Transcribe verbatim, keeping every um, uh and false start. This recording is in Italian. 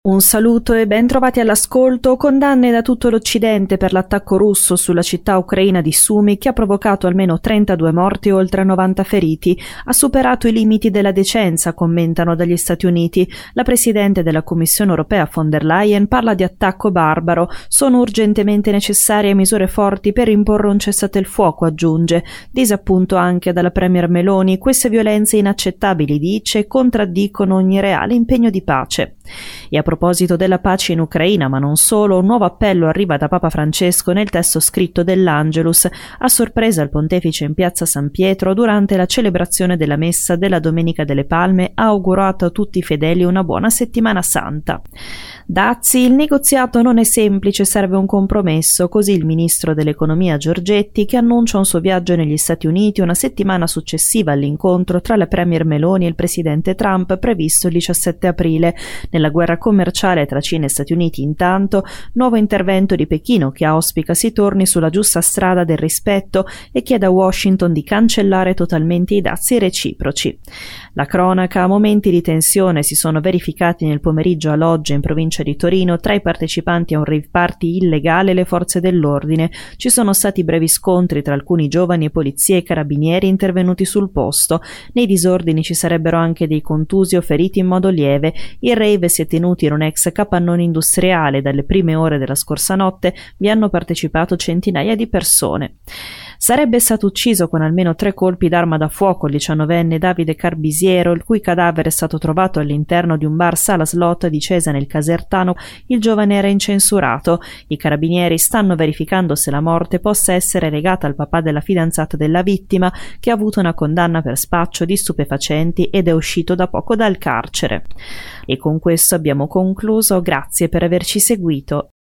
Un saluto e ben trovati all'ascolto. Condanne da tutto l'Occidente per l'attacco russo sulla città ucraina di Sumy, che ha provocato almeno trentadue morti e oltre novanta feriti. Ha superato i limiti della decenza, commentano dagli Stati Uniti. La presidente della Commissione europea von der Leyen parla di attacco barbaro. Sono urgentemente necessarie misure forti per imporre un cessate il fuoco, aggiunge. Disappunto anche dalla premier Meloni. Queste violenze inaccettabili, dice, contraddicono ogni reale impegno di pace. E a proposito della pace in Ucraina, ma non solo, un nuovo appello arriva da Papa Francesco nel testo scritto dell'Angelus, a sorpresa il pontefice in piazza San Pietro durante la celebrazione della messa della Domenica delle Palme ha augurato a tutti i fedeli una buona settimana santa. Dazi, il negoziato non è semplice, serve un compromesso, così il ministro dell'economia Giorgetti, che annuncia un suo viaggio negli Stati Uniti una settimana successiva all'incontro tra la premier Meloni e il presidente Trump previsto il diciassette aprile. Nella guerra commerciale tra Cina e Stati Uniti, intanto, nuovo intervento di Pechino che auspica si torni sulla giusta strada del rispetto e chiede a Washington di cancellare totalmente i dazi reciproci. La cronaca: momenti di tensione si sono verificati nel pomeriggio a Loggia, in provincia di Torino, tra i partecipanti a un rave party illegale e le forze dell'ordine. Ci sono stati brevi scontri tra alcuni giovani e polizie e carabinieri intervenuti sul posto. Nei disordini ci sarebbero anche dei contusi o feriti in modo lieve. Il rave si è tenuto in un ex capannone industriale. Dalle prime ore della scorsa notte vi hanno partecipato centinaia di persone. Sarebbe stato ucciso con almeno tre colpi d'arma da fuoco il diciannovenne Davide Carbisiero, il cui cadavere è stato trovato all'interno di un bar sala slot di Cesa nel Casertano. Il giovane era incensurato. I carabinieri stanno verificando se la morte possa essere legata al papà della fidanzata della vittima, che ha avuto una condanna per spaccio di stupefacenti ed è uscito da poco dal carcere. E con questo abbiamo concluso. Grazie per averci seguito